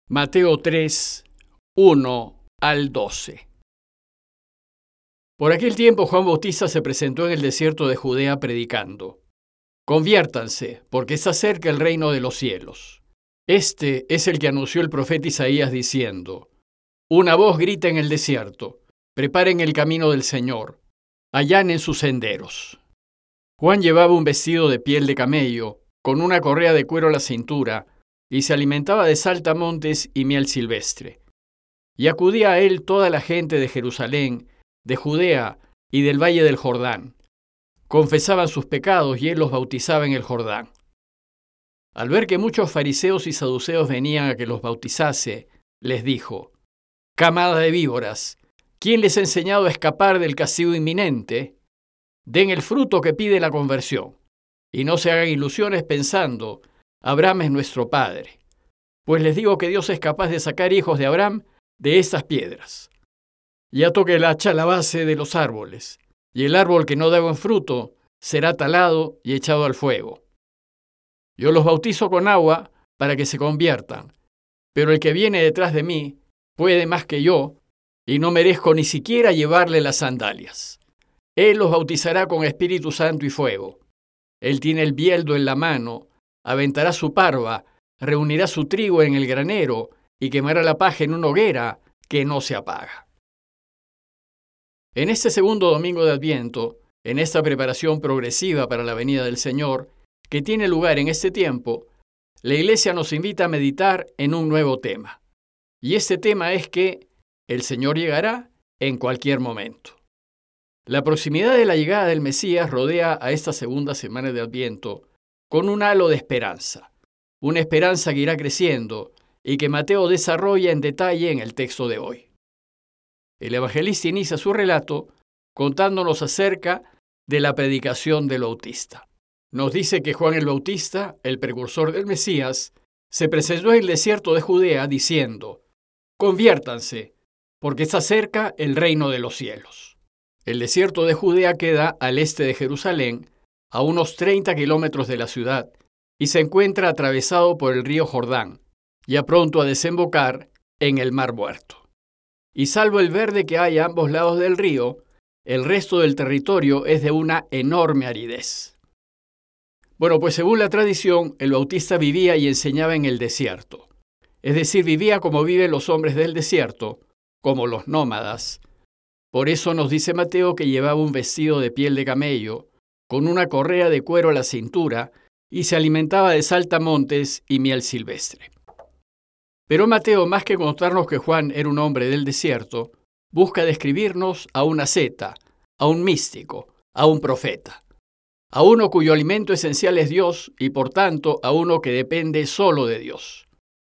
Mateo 3, 1 al 12. Por aquel tiempo Juan Bautista se presentó en el desierto de Judea predicando: Conviértanse, porque está cerca el reino de los cielos. Este es el que anunció el profeta Isaías diciendo: Una voz grita en el desierto: preparen el camino del Señor, allanen sus senderos. Juan llevaba un vestido de piel de camello, con una correa de cuero a la cintura, y se alimentaba de saltamontes y miel silvestre. Y acudía a él toda la gente de Jerusalén, de Judea y del valle del Jordán. Confesaban sus pecados y él los bautizaba en el Jordán. Al ver que muchos fariseos y saduceos venían a que los bautizase, les dijo: Camada de víboras, ¿quién les ha enseñado a escapar del castigo inminente? Den el fruto que pide la conversión, y no se hagan ilusiones pensando: Abraham es nuestro padre. Pues les digo que Dios es capaz de sacar hijos de Abraham de estas piedras. Y ató el hacha a la base de los árboles, y el árbol que no da buen fruto será talado y echado al fuego. Yo los bautizo con agua para que se conviertan, pero el que viene detrás de mí puede más que yo, y no merezco ni siquiera llevarle las sandalias. Él los bautizará con Espíritu Santo y fuego. Él tiene el bieldo en la mano, aventará su parva, reunirá su trigo en el granero y quemará la paja en una hoguera que no se apaga. En este segundo domingo de Adviento, en esta preparación progresiva para la venida del Señor, que tiene lugar en este tiempo, la Iglesia nos invita a meditar en un nuevo tema. Y este tema es que el Señor llegará en cualquier momento. La proximidad de la llegada del Mesías rodea a esta segunda semana de Adviento con un halo de esperanza, una esperanza que irá creciendo y que Mateo desarrolla en detalle en el texto de hoy. El evangelista inicia su relato contándonos acerca de la predicación del Bautista. Nos dice que Juan el Bautista, el precursor del Mesías, se presentó en el desierto de Judea diciendo: Conviértanse, porque está cerca el reino de los cielos. El desierto de Judea queda al este de Jerusalén, a unos 30 kilómetros de la ciudad, y se encuentra atravesado por el río Jordán, ya pronto a desembocar en el Mar Muerto. Y salvo el verde que hay a ambos lados del río, el resto del territorio es de una enorme aridez. Bueno, pues según la tradición, el Bautista vivía y enseñaba en el desierto. Es decir, vivía como viven los hombres del desierto, como los nómadas. Por eso nos dice Mateo que llevaba un vestido de piel de camello, con una correa de cuero a la cintura, y se alimentaba de saltamontes y miel silvestre. Pero Mateo, más que contarnos que Juan era un hombre del desierto, busca describirnos a un asceta, a un místico, a un profeta, a uno cuyo alimento esencial es Dios y por tanto a uno que depende solo de Dios.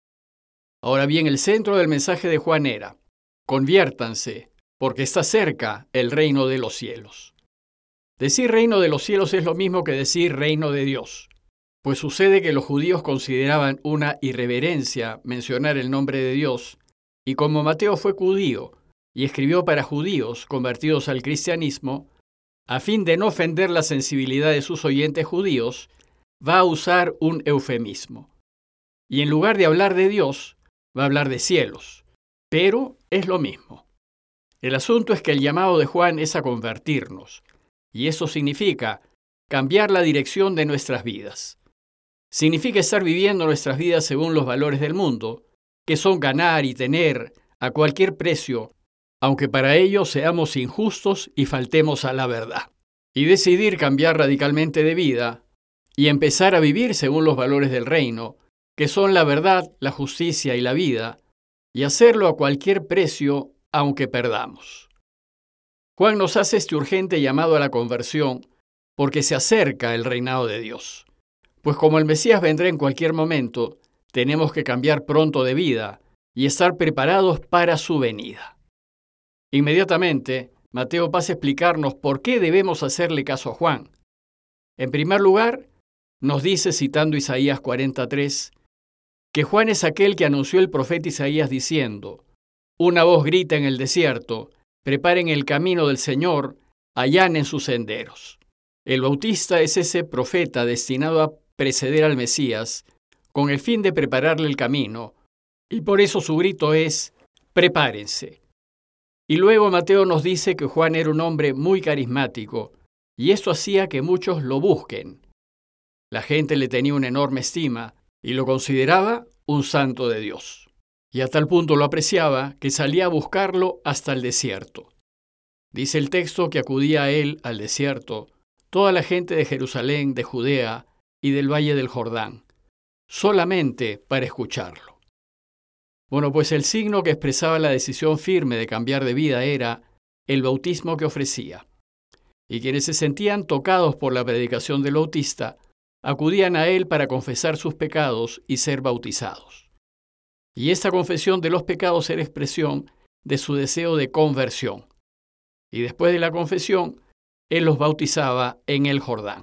Ahora bien, el centro del mensaje de Juan era: conviértanse, porque está cerca el reino de los cielos. Decir reino de los cielos es lo mismo que decir reino de Dios, pues sucede que los judíos consideraban una irreverencia mencionar el nombre de Dios, y como Mateo fue judío y escribió para judíos convertidos al cristianismo, a fin de no ofender la sensibilidad de sus oyentes judíos, va a usar un eufemismo. Y en lugar de hablar de Dios, va a hablar de cielos, pero es lo mismo. El asunto es que el llamado de Juan es a convertirnos, y eso significa cambiar la dirección de nuestras vidas. Significa estar viviendo nuestras vidas según los valores del mundo, que son ganar y tener a cualquier precio, aunque para ello seamos injustos y faltemos a la verdad. Y decidir cambiar radicalmente de vida y empezar a vivir según los valores del reino, que son la verdad, la justicia y la vida, y hacerlo a cualquier precio, aunque perdamos. Juan nos hace este urgente llamado a la conversión porque se acerca el reinado de Dios. Pues como el Mesías vendrá en cualquier momento, tenemos que cambiar pronto de vida y estar preparados para su venida. Inmediatamente, Mateo pasa a explicarnos por qué debemos hacerle caso a Juan. En primer lugar, nos dice, citando Isaías 43, que Juan es aquel que anunció el profeta Isaías diciendo: Una voz grita en el desierto, preparen el camino del Señor, allanen sus senderos. El Bautista es ese profeta destinado a preceder al Mesías, con el fin de prepararle el camino, Y por eso su grito es: prepárense. Y luego Mateo nos dice que Juan era un hombre muy carismático, y esto hacía que muchos lo busquen. La gente le tenía una enorme estima y lo consideraba un santo de Dios. Y a tal punto lo apreciaba que salía a buscarlo hasta el desierto. Dice el texto que acudía a él, al desierto, toda la gente de Jerusalén, de Judea y del valle del Jordán, solamente para escucharlo. Bueno, pues el signo que expresaba la decisión firme de cambiar de vida era el bautismo que ofrecía. Y quienes se sentían tocados por la predicación del bautista, acudían a él para confesar sus pecados y ser bautizados. Y esta confesión de los pecados era expresión de su deseo de conversión. Y después de la confesión, él los bautizaba en el Jordán.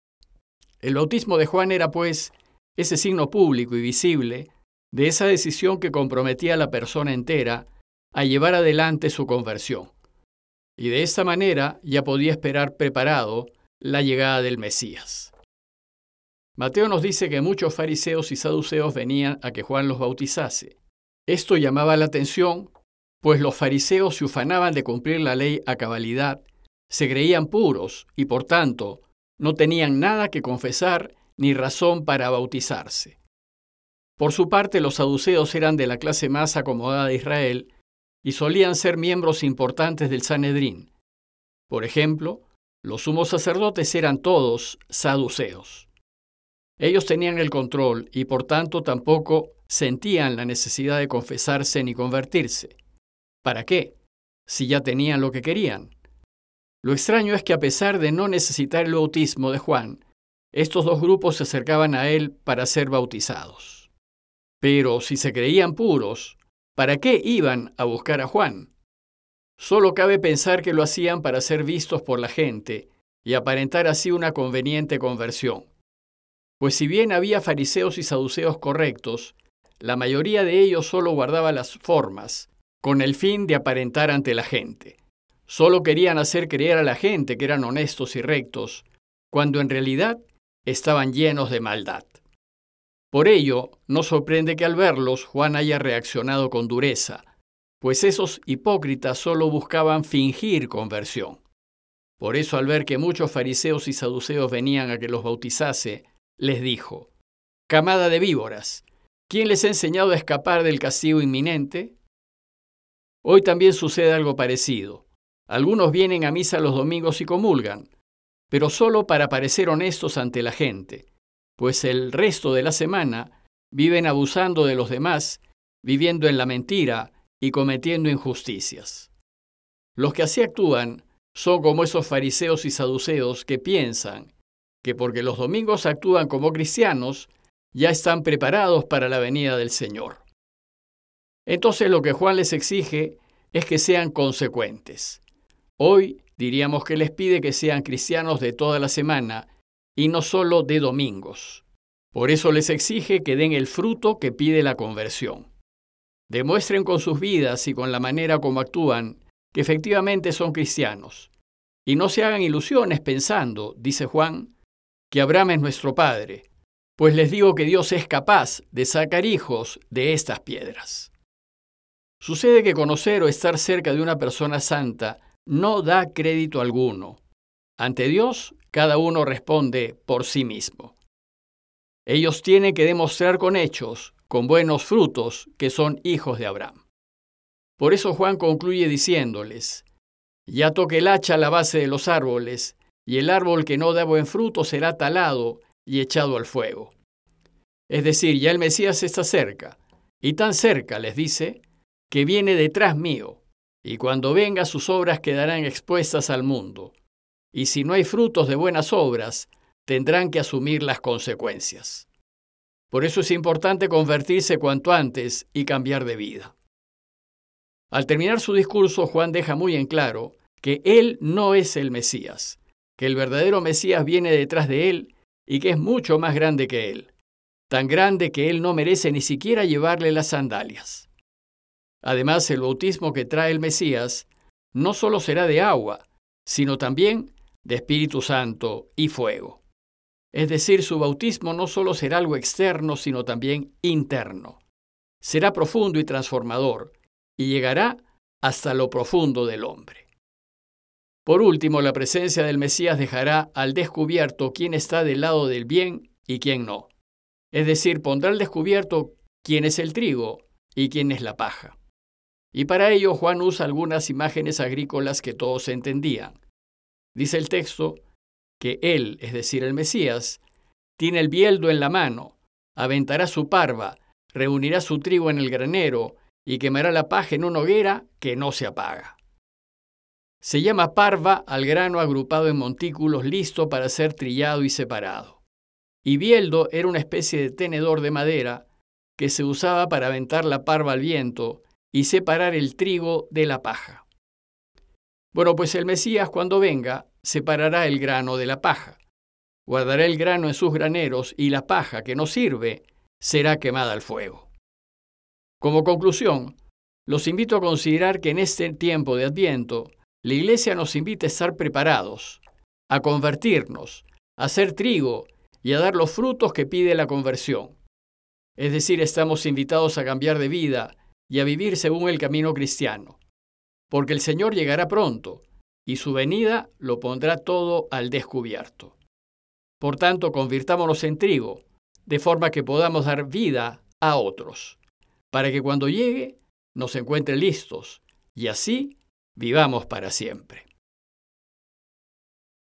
El bautismo de Juan era, pues, ese signo público y visible de esa decisión que comprometía a la persona entera a llevar adelante su conversión. Y de esta manera ya podía esperar preparado la llegada del Mesías. Mateo nos dice que muchos fariseos y saduceos venían a que Juan los bautizase. Esto llamaba la atención, pues los fariseos se ufanaban de cumplir la ley a cabalidad, se creían puros y, por tanto, no tenían nada que confesar ni razón para bautizarse. Por su parte, los saduceos eran de la clase más acomodada de Israel y solían ser miembros importantes del Sanedrín. Por ejemplo, los sumos sacerdotes eran todos saduceos. Ellos tenían el control y por tanto tampoco sentían la necesidad de confesarse ni convertirse. ¿Para qué? Si ya tenían lo que querían. Lo extraño es que a pesar de no necesitar el bautismo de Juan, estos dos grupos se acercaban a él para ser bautizados. Pero si se creían puros, ¿para qué iban a buscar a Juan? Solo cabe pensar que lo hacían para ser vistos por la gente y aparentar así una conveniente conversión. Pues si bien había fariseos y saduceos correctos, la mayoría de ellos solo guardaba las formas, con el fin de aparentar ante la gente. Solo querían hacer creer a la gente que eran honestos y rectos, cuando en realidad estaban llenos de maldad. Por ello, no sorprende que al verlos Juan haya reaccionado con dureza, pues esos hipócritas solo buscaban fingir conversión. Por eso, al ver que muchos fariseos y saduceos venían a que los bautizase, les dijo: «Camada de víboras, ¿quién les ha enseñado a escapar del castigo inminente?». Hoy también sucede algo parecido. Algunos vienen a misa los domingos y comulgan, pero solo para parecer honestos ante la gente, pues el resto de la semana viven abusando de los demás, viviendo en la mentira y cometiendo injusticias. Los que así actúan son como esos fariseos y saduceos que piensan que porque los domingos actúan como cristianos, ya están preparados para la venida del Señor. Entonces lo que Juan les exige es que sean consecuentes. Hoy diríamos que les pide que sean cristianos de toda la semana y no solo de domingos. Por eso les exige que den el fruto que pide la conversión. Demuestren con sus vidas y con la manera como actúan que efectivamente son cristianos. Y no se hagan ilusiones pensando, dice Juan, que Abraham es nuestro padre, pues les digo que Dios es capaz de sacar hijos de estas piedras. Sucede que conocer o estar cerca de una persona santa no da crédito alguno. Ante Dios, cada uno responde por sí mismo. Ellos tienen que demostrar con hechos, con buenos frutos, que son hijos de Abraham. Por eso Juan concluye diciéndoles: «Ya toque el hacha a la base de los árboles, y el árbol que no da buen fruto será talado y echado al fuego». Es decir, ya el Mesías está cerca, y tan cerca, les dice, que viene detrás mío, y cuando venga sus obras quedarán expuestas al mundo, y si no hay frutos de buenas obras, tendrán que asumir las consecuencias. Por eso es importante convertirse cuanto antes y cambiar de vida. Al terminar su discurso, Juan deja muy en claro que él no es el Mesías, que el verdadero Mesías viene detrás de él y que es mucho más grande que él, tan grande que él no merece ni siquiera llevarle las sandalias. Además, el bautismo que trae el Mesías no solo será de agua, sino también de Espíritu Santo y fuego. Es decir, su bautismo no solo será algo externo, sino también interno. será profundo y transformador, y llegará hasta lo profundo del hombre. Por último, la presencia del Mesías dejará al descubierto quién está del lado del bien y quién no. Es decir, pondrá al descubierto quién es el trigo y quién es la paja. Y para ello Juan usa algunas imágenes agrícolas que todos entendían. Dice el texto que él, es decir, el Mesías, tiene el bieldo en la mano, aventará su parva, reunirá su trigo en el granero y quemará la paja en una hoguera que no se apaga. Se llama parva al grano agrupado en montículos listo para ser trillado y separado. Y bieldo era una especie de tenedor de madera que se usaba para aventar la parva al viento y separar el trigo de la paja. Bueno, pues el Mesías, cuando venga, separará el grano de la paja. Guardará el grano en sus graneros y la paja que no sirve será quemada al fuego. Como conclusión, los invito a considerar que en este tiempo de Adviento, la Iglesia nos invita a estar preparados, a convertirnos, a hacer trigo y a dar los frutos que pide la conversión. Es decir, estamos invitados a cambiar de vida y a vivir según el camino cristiano, porque el Señor llegará pronto y su venida lo pondrá todo al descubierto. Por tanto, convirtámonos en trigo, de forma que podamos dar vida a otros, para que cuando llegue nos encuentre listos y así vivamos para siempre.